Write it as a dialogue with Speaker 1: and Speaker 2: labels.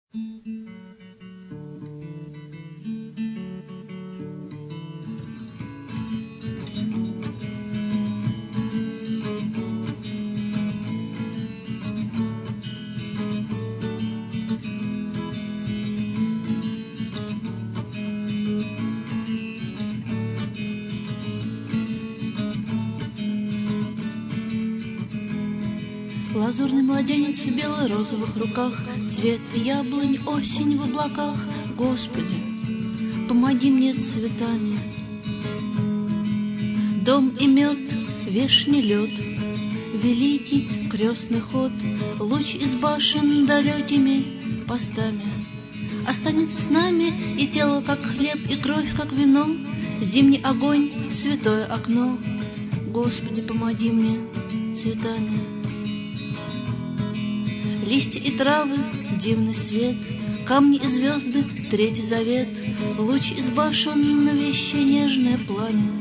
Speaker 1: Лазурный младенец в бело-розовых руках, цвет яблонь, осень в облаках. Господи, помоги мне цветами. Дом и мед, вешний лед, великий крестный ход, луч из башен далекими постами. Останется с нами и тело, как хлеб, и кровь, как вино, зимний огонь, святое окно. Господи, помоги мне цветами. Листья и травы, дивный свет, камни и звезды, третий завет, луч из башен, вещи, нежное пламя.